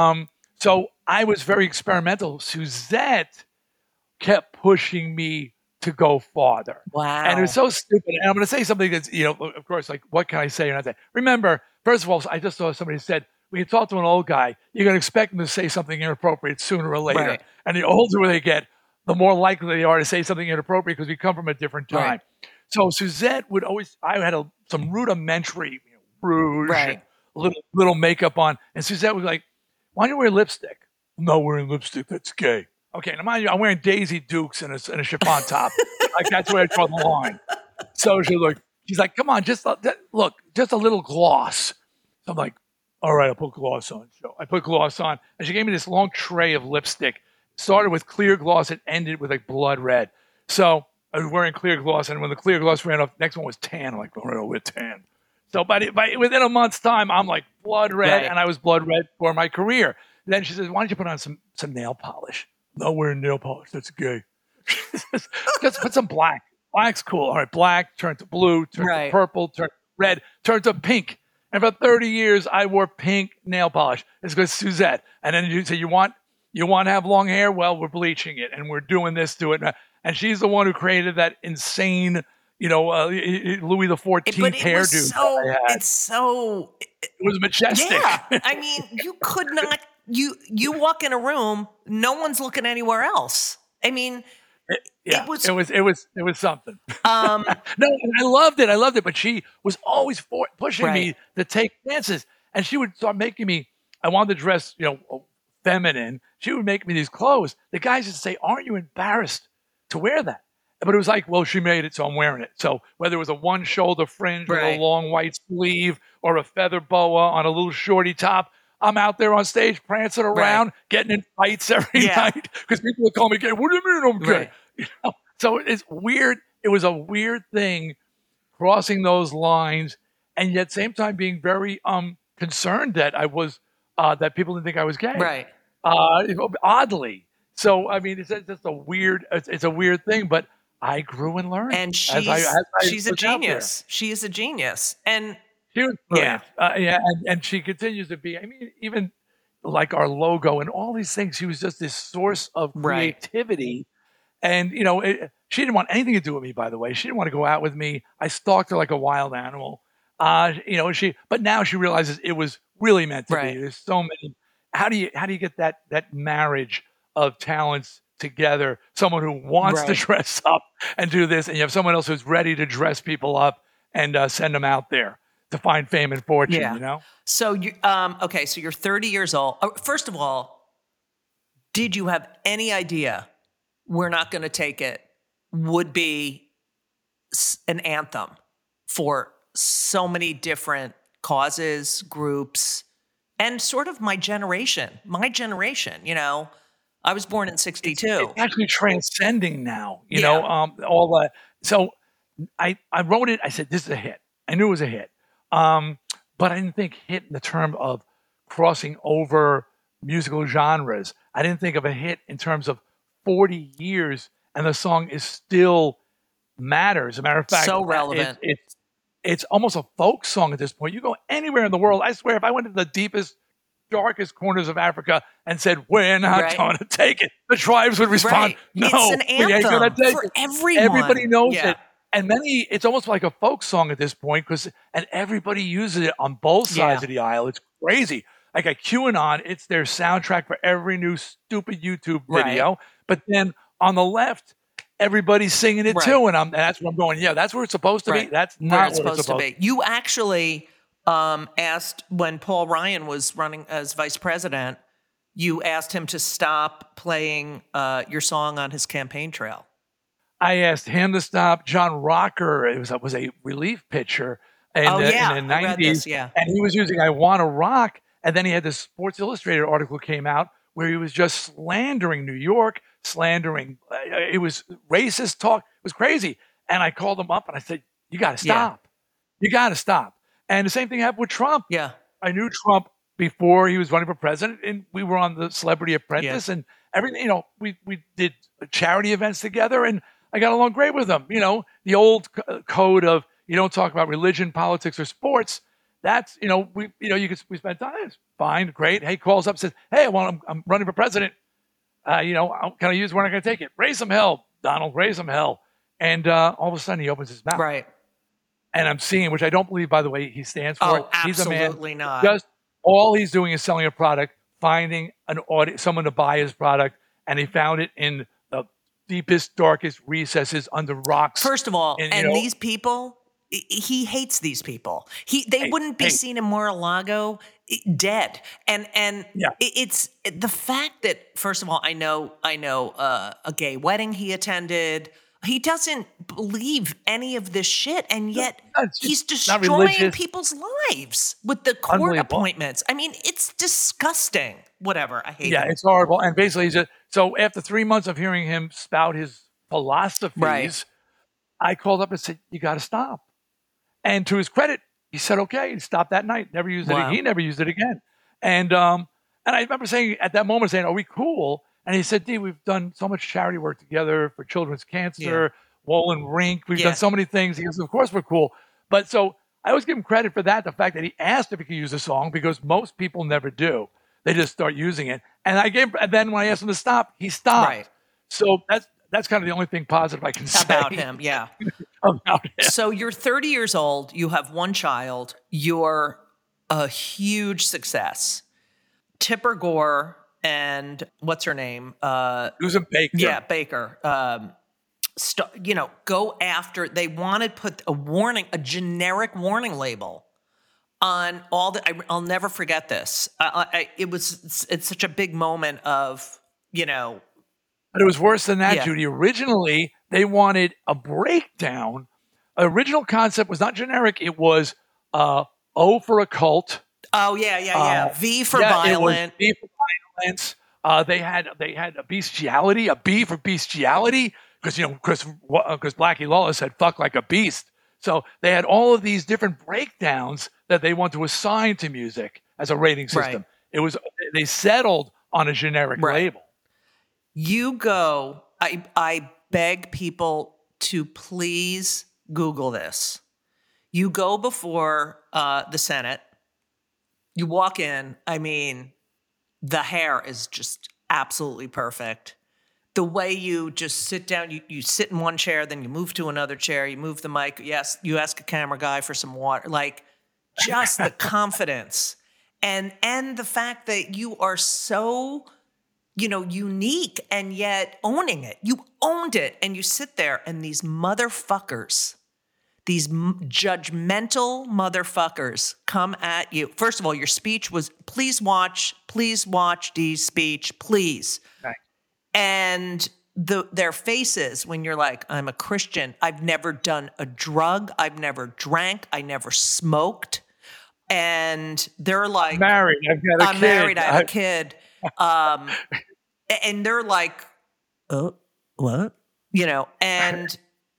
So I was very experimental. Suzette kept pushing me to go farther. wow, And it was so stupid. And I'm going to say something that's, of course, like, what can I say or not say? Remember, first of all, I just saw somebody said, when you talk to an old guy, you're going to expect them to say something inappropriate sooner or later. Right. And the older they get, the more likely they are to say something inappropriate because we come from a different time. Right. So Suzette would always, I had some rudimentary rouge, right, and little makeup on. And Suzette was like, why don't you wear lipstick? I'm not wearing lipstick. That's gay. Okay, now mind you, I'm wearing Daisy Dukes and a chiffon top. That's where I draw the line. So she's like, come on, just a little gloss. So I'm like, all right, I'll put gloss on. So I put gloss on, and she gave me this long tray of lipstick. Started with clear gloss, it ended with blood red. So I was wearing clear gloss, and when the clear gloss ran off, the next one was tan. I'm like, all right, I'll wear tan. So within a month's time, I'm like blood red, right, and I was blood red for my career. Then she says, why don't you put on some nail polish? I'm not wearing nail polish. That's gay. Just put some black. Black's cool. All right, black, turn to blue, turn to purple, turn to red, turn to pink. And for 30 years, I wore pink nail polish. It's because Suzette. And then you say, you want to have long hair? Well, we're bleaching it, and we're doing this to it. And she's the one who created that insane, Louis the But XIV it was hairdo that I had. it's so, It was majestic. yeah. I mean, you could not, you walk in a room, no one's looking anywhere else. I mean, Yeah, it was, it was something. No, and I loved it. I loved it. But she was always pushing me Right. to take chances, and she would start making me. I wanted to dress, feminine. She would make me these clothes. The guys would say, "Aren't you embarrassed to wear that?" But it was like, well, she made it, so I'm wearing it. So whether it was a one shoulder fringe with Right. a long white sleeve or a feather boa on a little shorty top, I'm out there on stage prancing around, getting in fights every Yeah. night because people would call me gay. What do you mean I'm gay? Right. So it's weird. It was a weird thing crossing those lines, and yet same time being very concerned that I was that people didn't think I was gay. right. Oddly. So I mean, it's just a weird. It's a weird thing, but I grew and learned. And as I she's a was out there. genius. She is a genius. And She was brilliant. And she continues to be. I mean, even like our logo and all these things, she was just this source of Right. creativity. And she didn't want anything to do with me. By the way, she didn't want to go out with me. I stalked her like a wild animal. But now she realizes it was really meant to Right. be. There's so many. How do you get that marriage of talents together? Someone who wants to Right. dress up and do this, and you have someone else who's ready to dress people up and send them out there to find fame and fortune. Yeah. so you, okay, so you're 30 years old. First of all, did you have any idea We're Not Gonna Take It would be an anthem for so many different causes, groups, and sort of my generation. I was born in 62. It's actually transcending now, Yeah. all that. So I wrote it. I said, this is a hit. I knew it was a hit. But I didn't think hit in the term of crossing over musical genres. I didn't think of a hit in terms of 40 years and the song is still matters. As a matter of fact, So relevant. It's almost a folk song at this point. You go anywhere in the world. I swear, if I went to the deepest, darkest corners of Africa and said, "We're not Right. going to take it," the tribes would respond, Right. "No, It's an we ain't going to anthem take for it." everyone. Everybody knows Yeah. it. And it's almost like a folk song at this point and everybody uses it on both sides Yeah. of the aisle. It's crazy. Like a QAnon, it's their soundtrack for every new stupid YouTube video. Right. But then on the left, everybody's singing it Right. too. And that's where I'm going, yeah, that's where it's supposed to be. Right. That's Where not it's what it's supposed to be. You actually asked, when Paul Ryan was running as vice president, you asked him to stop playing your song on his campaign trail. I asked him to stop. John Rocker was a relief pitcher in Oh, the, yeah. in the I read 90s. this, yeah. And he was using I Wanna Rock. And then he had this Sports Illustrated article came out where he was just slandering New York, it was racist talk. It was crazy. And I called him up and I said, you got to stop. You got to stop. And the same thing happened with Trump. Yeah. I knew Trump before he was running for president, and we were on the Celebrity Apprentice and everything. We did charity events together, and I got along great with him. The old code of you don't talk about religion, politics, or sports. That's we spent time. It's fine, great. Hey, calls up, says, "Hey, I'm running for president. Can I use? We're not going to take it. Raise some hell, Donald. Raise some hell." And all of a sudden, he opens his mouth. Right. And I'm seeing, which I don't believe, by the way, he stands for. Oh, He's a man. absolutely not. Just all he's doing is selling a product, finding an audience, someone to buy his product, and he found it in the deepest, darkest recesses under rocks. First of all, And, these people, he hates these people. They wouldn't be seen in Mar-a-Lago dead. And Yeah. it's the fact that, first of all, I know a gay wedding he attended. He doesn't believe any of this shit, and yet he's not destroying religious. people's lives with the court Unbelievable. appointments. I mean, it's disgusting. Whatever. I hate Yeah, it. it's horrible. And basically, so after 3 months of hearing him spout his philosophies, Right. I called up and said, "You got to stop." And to his credit, he said, "Okay," and stopped that night. Never used Wow. it. He never used it again. And I remember saying at that moment, "Are we cool?" And he said, "D, we've done so much charity work together for children's cancer, Wolin Rink. We've done so many things." He goes, "Of course we're cool." But so I always give him credit for that, the fact that he asked if he could use the song, because most people never do. They just start using it. And then when I asked him to stop, he stopped. Right. So that's kind of the only thing positive I can say About him, yeah. about him. So you're 30 years old, you have one child, you're a huge success. Tipper Gore and what's her name? Susan Baker. Yeah, Baker. Go after, they wanted to put a generic warning label on all the, I'll never forget this. It's such a big moment of, But it was worse than that, Yeah. Judy. Originally, they wanted a breakdown. Original concept was not generic. It was O for occult. Oh, yeah. V for It was violent. B for violence. They had a bestiality, a B for bestiality, because Blackie Lawless said "fuck like a beast." So they had all of these different breakdowns that they want to assign to music as a rating system. Right. They settled on a generic Right. label. You go, I beg people to please Google this. You go before the Senate. You walk in. I mean, the hair is just absolutely perfect. The way you just sit down, you sit in one chair, then you move to another chair, you move the mic. Yes, you ask a camera guy for some water. Like, just the confidence and the fact that you are so, unique and yet owning it. You owned it, and you sit there, and these motherfuckers, these judgmental motherfuckers come at you. First of all, your speech was, please watch Dee's speech, please. Right. And their faces when you're like, I'm a Christian. I've never done a drug. I've never drank. I never smoked. And they're like, Married. I've got a I'm kid. married. I have a kid. And they're like, oh, what? And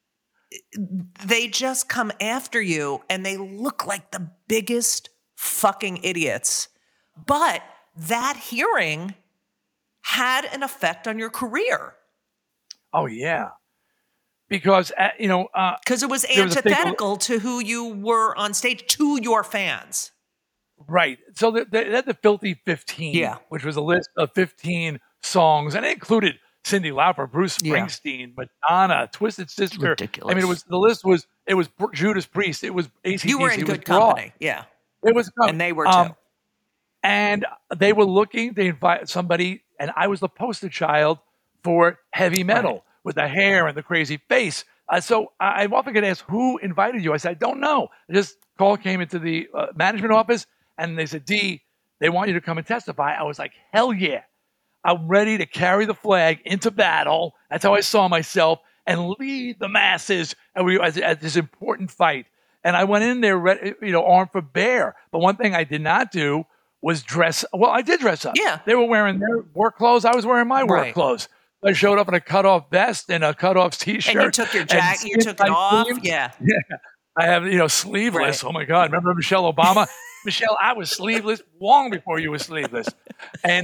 they just come after you and they look like the biggest fucking idiots. But that hearing had an effect on your career. Oh, yeah. Because, Because it was there was a thing- antithetical to who you were on stage, to your fans. right. So they had the Filthy 15, Yeah. which was a list of 15 songs, and it included Cyndi Lauper, Bruce Yeah. Springsteen, Madonna, Twisted Sister. Ridiculous. I mean, it was Judas Priest. It was AC/DC. You were in it was good company. Raw. Yeah. It was good. And they were too. And they were looking, they invited somebody, and I was the poster child for heavy metal Right. with the hair and the crazy face. So I often get asked, who invited you? I said, I don't know. This call came into the management office, and they said, D, they want you to come and testify. I was like, hell yeah. I'm ready to carry the flag into battle. That's how I saw myself, and lead the masses at this important fight. And I went in there, armed for bear. But one thing I did not do was dress. Well, I did dress up. Yeah. They were wearing their work clothes. I was wearing my work Right. clothes. I showed up in a cutoff vest and a cutoff T-shirt. And you took your jacket, you took it off. Yeah. I have, sleeveless. Right. Oh my God. Remember Michelle Obama? Michelle, I was sleeveless long before you were sleeveless. And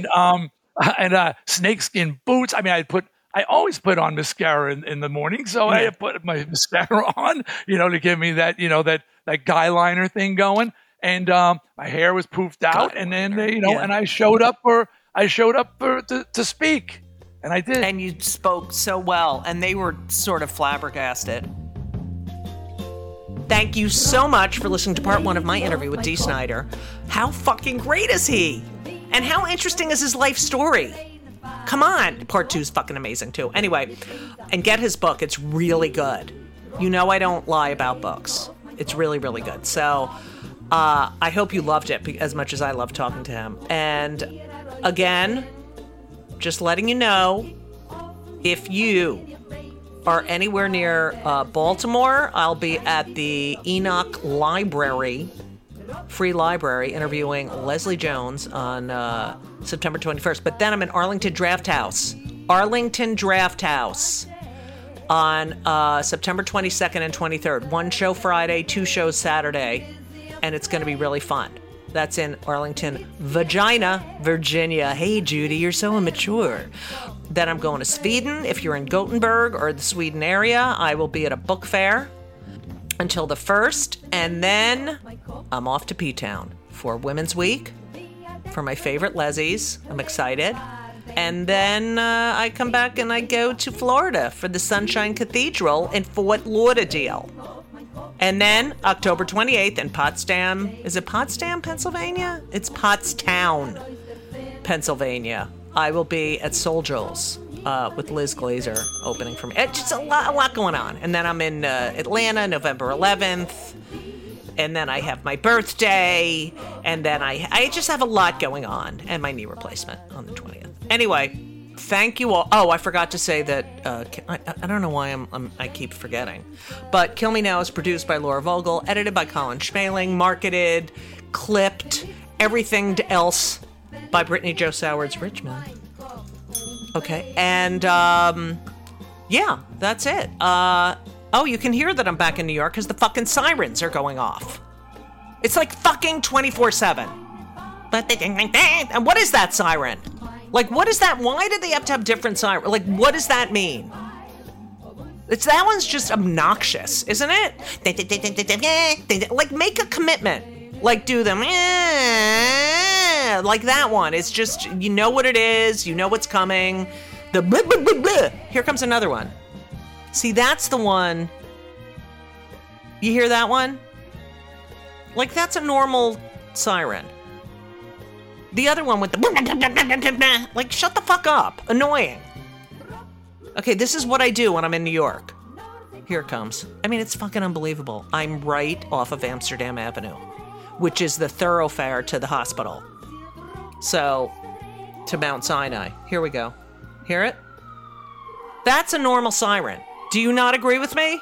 snakeskin boots. I mean, I always put on mascara in the morning. So I put my mascara on, to give me that, that guy liner thing going. And my hair was poofed out. And then, and I showed up to speak. And I did. And you spoke so well, and they were sort of flabbergasted. Thank you so much for listening to part 1 of my interview with Dee Snider. How fucking great is he? And how interesting is his life story? Come on. Part 2 is fucking amazing too. Anyway, and get his book. It's really good. I don't lie about books. It's really, really good. So I hope you loved it as much as I love talking to him. And again, just letting you know, if you are anywhere near Baltimore, I'll be at the Enoch Library, free library, interviewing Leslie Jones on September 21st. But then I'm in Arlington Draft House on September 22nd and 23rd. 1 show Friday, 2 shows Saturday, and it's going to be really fun. That's in Arlington, Virginia. Hey, Judy, you're so immature. Then I'm going to Sweden. If you're in Gothenburg or the Sweden area, I will be at a book fair until the 1st. And then I'm off to P-Town for Women's Week for my favorite Leslie's. I'm excited. And then I come back and I go to Florida for the Sunshine Cathedral in Fort Lauderdale. And then October 28th in Potsdam. Is it Potsdam, Pennsylvania? It's Pottstown, Pennsylvania. I will be at Soul Joel's with Liz Glazer opening for me. It's just a lot going on. And then I'm in Atlanta November 11th. And then I have my birthday. And then I just have a lot going on. And my knee replacement on the 20th. Anyway, thank you all. Oh, I forgot to say that, I don't know why I keep forgetting. But Kill Me Now is produced by Laura Vogel, edited by Colin Schmaling, marketed, clipped, everything else by Brittany Joe Sowards Richmond. Okay, and yeah, that's it. Oh, you can hear that I'm back in New York because the fucking sirens are going off. It's like fucking 24/7. And what is that siren? Like, what is that? Why do they have to have different sirens? Like, what does that mean? That one's just obnoxious, isn't it? Like, make a commitment. Like, do them. Like that one. It's just, you know what it is. You know what's coming. The blah, blah, blah, blah. Here comes another one. See, that's the one. You hear that one? Like, that's a normal siren. The other one with the... Like, shut the fuck up. Annoying. Okay, this is what I do when I'm in New York. Here it comes. I mean, it's fucking unbelievable. I'm right off of Amsterdam Avenue, which is the thoroughfare to the hospital. So, to Mount Sinai. Here we go. Hear it? That's a normal siren. Do you not agree with me?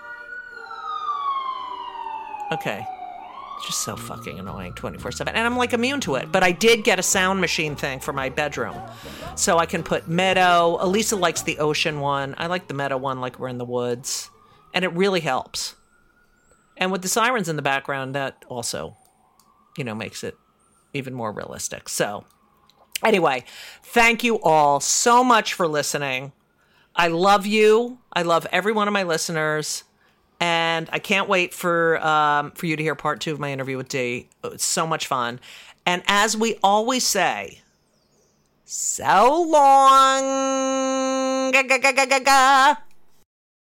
Okay. It's just so fucking annoying 24/7. And I'm like immune to it. But I did get a sound machine thing for my bedroom. So I can put Meadow. Elisa likes the ocean one. I like the Meadow one like we're in the woods. And it really helps. And with the sirens in the background, that also, makes it even more realistic. So anyway, thank you all so much for listening. I love you. I love every one of my listeners. And I can't wait for you to hear part 2 of my interview with Dee. It's so much fun. And as we always say, so long.